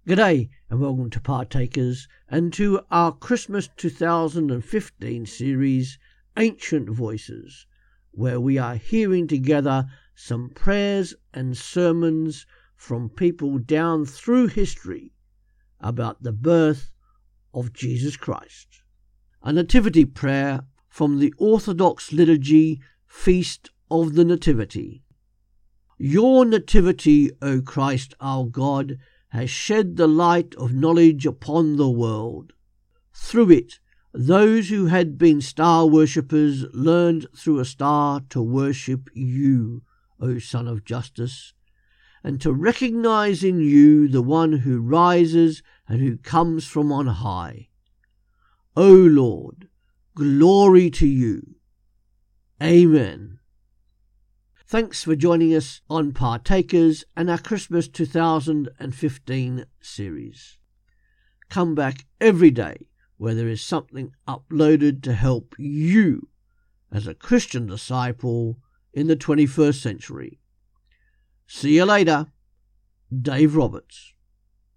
G'day and welcome to Partakers and to our Christmas 2015 series, Ancient Voices, where we are hearing together some prayers and sermons from people down through history about the birth of Jesus Christ. A nativity prayer from the Orthodox liturgy, Feast of the Nativity. Your nativity, O Christ our God, has shed the light of knowledge upon the world. Through it, those who had been star worshippers learned through a star to worship you, O Son of Justice, and to recognize in you the one who rises and who comes from on high. O Lord, glory to you. Amen. Thanks for joining us on Partakers and our Christmas 2015 series. Come back every day where there is something uploaded to help you as a Christian disciple in the 21st century. See you later. Dave Roberts.